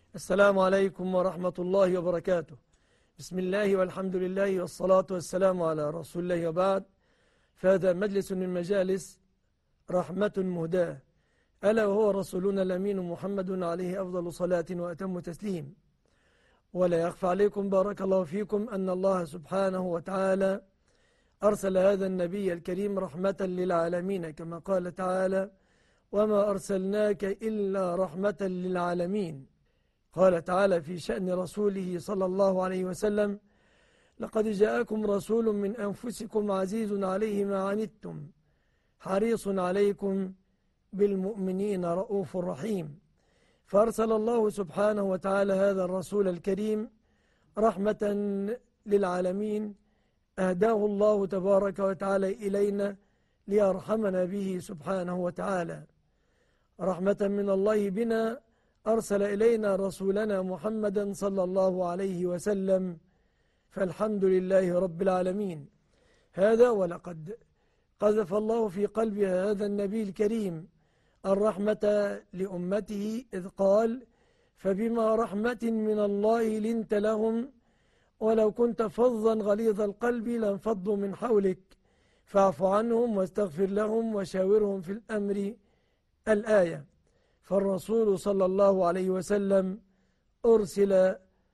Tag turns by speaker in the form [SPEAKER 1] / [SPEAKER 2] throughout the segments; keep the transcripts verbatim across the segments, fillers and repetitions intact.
[SPEAKER 1] السلام عليكم ورحمة الله وبركاته. بسم الله والحمد لله والصلاة والسلام على رسول الله وبعد. فهذا مجلس من مجالس رحمة مهداة، ألا وهو رسولنا الأمين محمد عليه أفضل صلاة وأتم تسليم. ولا يخفى عليكم بارك الله فيكم أن الله سبحانه وتعالى أرسل هذا النبي الكريم رحمة للعالمين، كما قال تعالى: وما أرسلناك إلا رحمة للعالمين. قال تعالى في شأن رسوله صلى الله عليه وسلم: لقد جاءكم رسول من أنفسكم عزيز عليه ما عنتم حريص عليكم بالمؤمنين رؤوف رحيم. فأرسل الله سبحانه وتعالى هذا الرسول الكريم رحمة للعالمين، أهداه الله تبارك وتعالى إلينا ليرحمنا به سبحانه وتعالى. رحمة من الله بنا أرسل إلينا رسولنا محمدا صلى الله عليه وسلم، فالحمد لله رب العالمين. هذا ولقد قذف الله في قلب هذا النبي الكريم الرحمة لأمته، إذ قال: فبما رحمة من الله لنت لهم ولو كنت فظا غليظ القلب لانفضوا من حولك فاعف عنهم واستغفر لهم وشاورهم في الأمر. الآية. فالرسول صلى الله عليه وسلم أرسل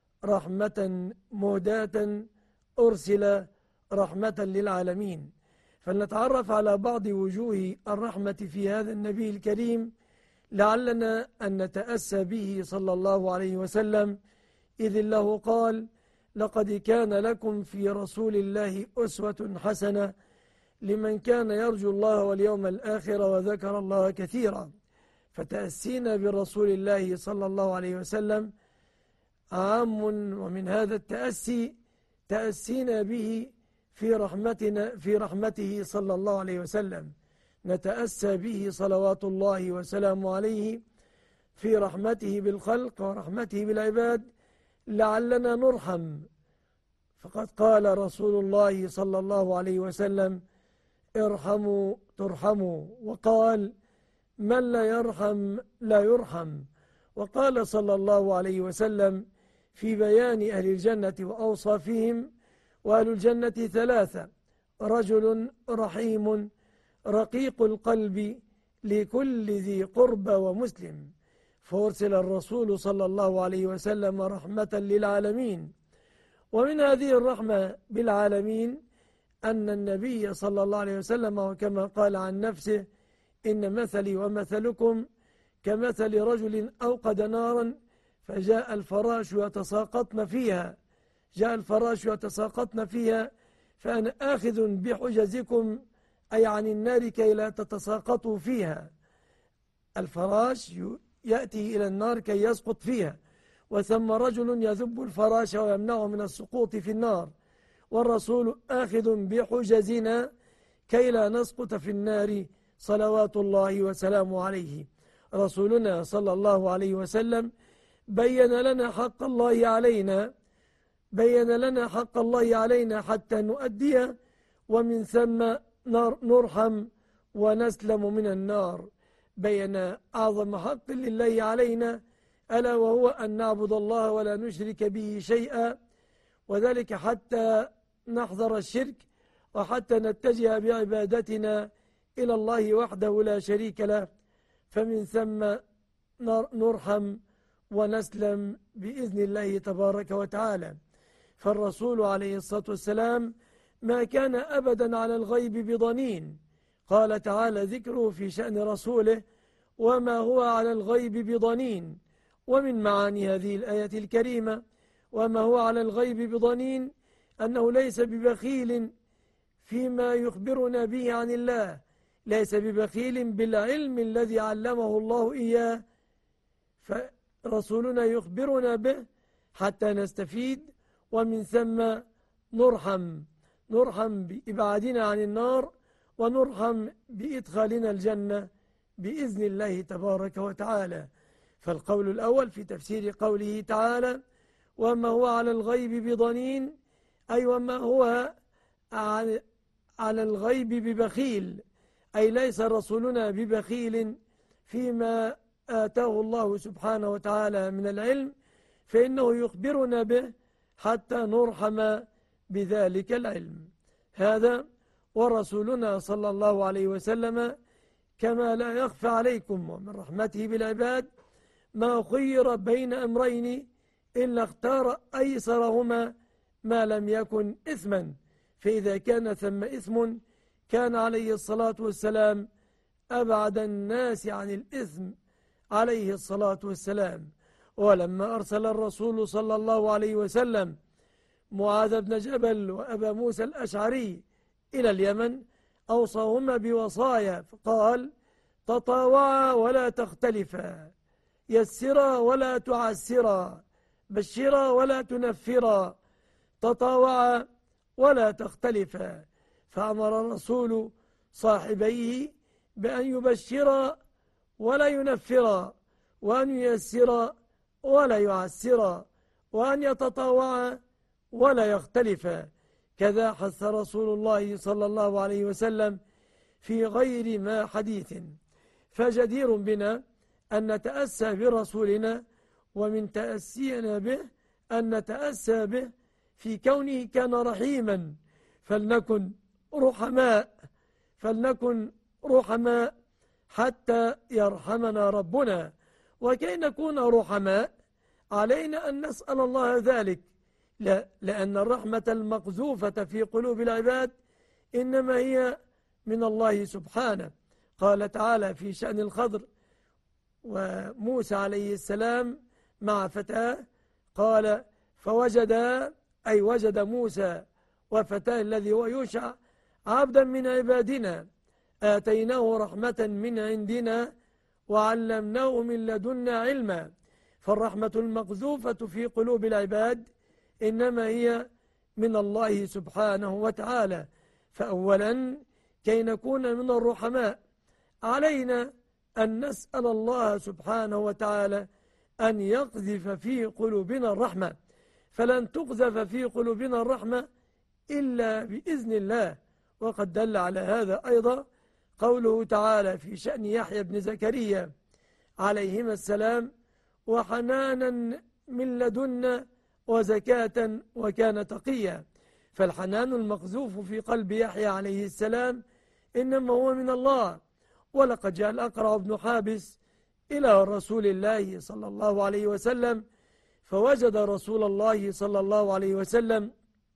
[SPEAKER 1] رحمة مهداة، أرسل رحمة للعالمين. فلنتعرف على بعض وجوه الرحمة في هذا النبي الكريم، لعلنا أن نتأسى به صلى الله عليه وسلم، إذ الله قال: لقد كان لكم في رسول الله أسوة حسنة لمن كان يرجو الله واليوم الآخر وذكر الله كثيرا. فتأسينا برسول الله صلى الله عليه وسلم عام، ومن هذا التأسي تأسينا به في رحمتنا في رحمته صلى الله عليه وسلم. نتأسى به صلوات الله وسلامه عليه في رحمته بالخلق ورحمته بالعباد لعلنا نرحم. فقد قال رسول الله صلى الله عليه وسلم: ارحموا ترحموا، وقال: من لا يرحم لا يرحم. وقال صلى الله عليه وسلم في بيان أهل الجنة وأوصافهم: وأهل الجنة ثلاثة: رجل رحيم رقيق القلب لكل ذي قربى ومسلم. فأرسل الرسول صلى الله عليه وسلم رحمة للعالمين. ومن هذه الرحمة بالعالمين أن النبي صلى الله عليه وسلم، وكما قال عن نفسه: إن مثلي ومثلكم كمثل رجل أوقد نارا فجاء الفراش يتساقطن فيها جاء الفراش يتساقطن فيها فأنا آخذ بحجزكم، أي عن النار، كي لا تتساقطوا فيها. الفراش يأتي إلى النار كي يسقط فيها، وثم رجل يذب الفراش ويمنعه من السقوط في النار، والرسول آخذ بحجزنا كي لا نسقط في النار صلوات الله وسلامه عليه. رسولنا صلى الله عليه وسلم بين لنا حق الله علينا بين لنا حق الله علينا حتى نؤديه، ومن ثم نرحم ونسلم من النار. بين أعظم حق لله علينا، ألا وهو أن نعبد الله ولا نشرك به شيئا، وذلك حتى نحذر الشرك وحتى نتجه بعبادتنا إلى الله وحده لا شريك له. فمن ثم نرحم ونسلم بإذن الله تبارك وتعالى. فالرسول عليه الصلاة والسلام ما كان أبدا على الغيب بضنين. قال تعالى ذكره في شأن رسوله: وما هو على الغيب بضنين. ومن معاني هذه الآية الكريمة وما هو على الغيب بضنين أنه ليس ببخيل فيما يخبرنا به عن الله، ليس ببخيل بالعلم الذي علمه الله إياه، فرسولنا يخبرنا به حتى نستفيد، ومن ثم نرحم نرحم بإبعادنا عن النار، ونرحم بإدخالنا الجنة بإذن الله تبارك وتعالى. فالقول الأول في تفسير قوله تعالى: وما هو على الغيب بضنين، أي وما هو على الغيب ببخيل، أي ليس رسولنا ببخيل فيما آتاه الله سبحانه وتعالى من العلم، فإنه يخبرنا به حتى نرحم بذلك العلم. هذا ورسولنا صلى الله عليه وسلم كما لا يخفى عليكم ومن رحمته بالعباد ما خير بين أمرين إلا اختار أيسرهما ما لم يكن إثما، فإذا كان ثم إثم كان عليه الصلاة والسلام أبعد الناس عن الإثم عليه الصلاة والسلام. ولما أرسل الرسول صلى الله عليه وسلم معاذ بن جبل وأبا موسى الأشعري إلى اليمن أوصاهما بوصايا فقال: تطاوعا ولا تختلفا، يسرا ولا تعسرا، بشرا ولا تنفرا، تطاوعا ولا تختلفا. فأمر الرسول صاحبيه بأن يبشرا ولا ينفرا، وأن ييسرا ولا يعسرا، وأن يتطاوعا ولا يختلفا. كذا حث رسول الله صلى الله عليه وسلم في غير ما حديث. فجدير بنا أن نتأسى برسولنا، ومن تأسينا به أن نتأسى به في كونه كان رحيما. فلنكن رحماء فلنكن رحماء حتى يرحمنا ربنا. وكي نكون رحماء علينا أن نسأل الله ذلك، لا لأن الرحمة المقذوفة في قلوب العباد إنما هي من الله سبحانه. قال تعالى في شأن الخضر وموسى عليه السلام مع فتاه، قال: فوجد أي وجد موسى وفتاه الذي هو يوشع عبدا من عبادنا آتيناه رحمة من عندنا وعلمناه من لدنا علما. فالرحمة المقذوفة في قلوب العباد إنما هي من الله سبحانه وتعالى. فأولا كي نكون من الرحماء علينا أن نسأل الله سبحانه وتعالى أن يقذف في قلوبنا الرحمة، فلن تقذف في قلوبنا الرحمة إلا بإذن الله. وقد دل على هذا أيضا قوله تعالى في شأن يحيى بن زكريا عليهما السلام: وحنانا من لدنا وزكاة وكان تقيا. فالحنان المقذوف في قلب يحيى عليه السلام إنما هو من الله. ولقد جاء الأقرع بن حابس إلى رسول الله صلى الله عليه وسلم فوجد رسول الله صلى الله عليه وسلم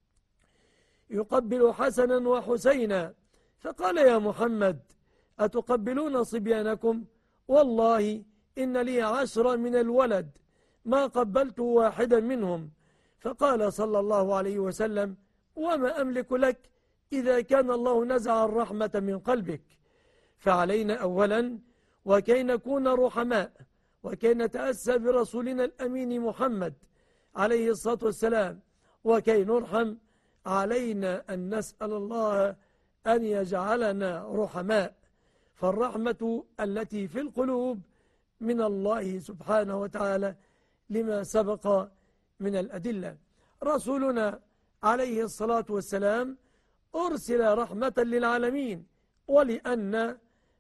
[SPEAKER 1] يقبل حسنا وحسينا، فقال: يا محمد أتقبلون صبيانكم؟ والله إن لي عشرة من الولد ما قبلت واحدا منهم. فقال صلى الله عليه وسلم: وما أملك لك إذا كان الله نزع الرحمة من قلبك. فعلينا أولا وكي نكون رحماء وكي نتأسى برسولنا الأمين محمد عليه الصلاة والسلام وكي نرحم علينا أن نسأل الله أن يجعلنا رحماء. فالرحمة التي في القلوب من الله سبحانه وتعالى لما سبق من الأدلة. رسولنا عليه الصلاة والسلام أرسل رحمة للعالمين، ولأن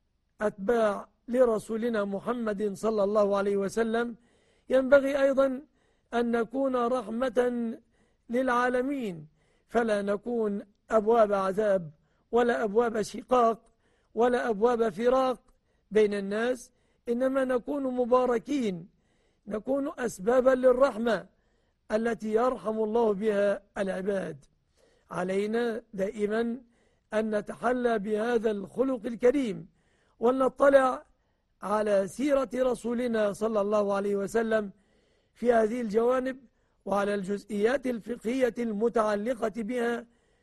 [SPEAKER 1] أتباع لرسولنا محمد صلى الله عليه وسلم ينبغي أيضا أن نكون رحمة للعالمين، فلا نكون أبواب عذاب ولا أبواب شقاق ولا أبواب فراق بين الناس، إنما نكون مباركين، نكون أسبابا للرحمة التي يرحم الله بها العباد. علينا دائما أن نتحلى بهذا الخلق الكريم ونطلع على سيرة رسولنا صلى الله عليه وسلم في هذه الجوانب وعلى الجزئيات الفقهية المتعلقة بها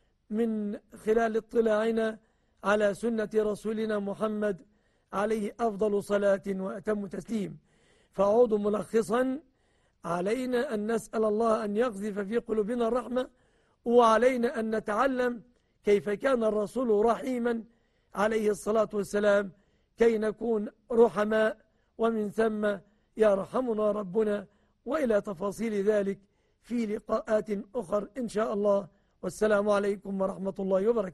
[SPEAKER 1] من خلال اطلاعنا على سنة رسولنا محمد عليه أفضل صلاة وأتم تسليم. فأعود ملخصا: علينا أن نسأل الله أن يقذف في قلوبنا الرحمة، وعلينا أن نتعلم كيف كان الرسول رحيما عليه الصلاة والسلام كي نكون رحماء، ومن ثم يرحمنا ربنا. وإلى تفاصيل ذلك في لقاءات أخر إن شاء الله. والسلام عليكم ورحمة الله وبركاته.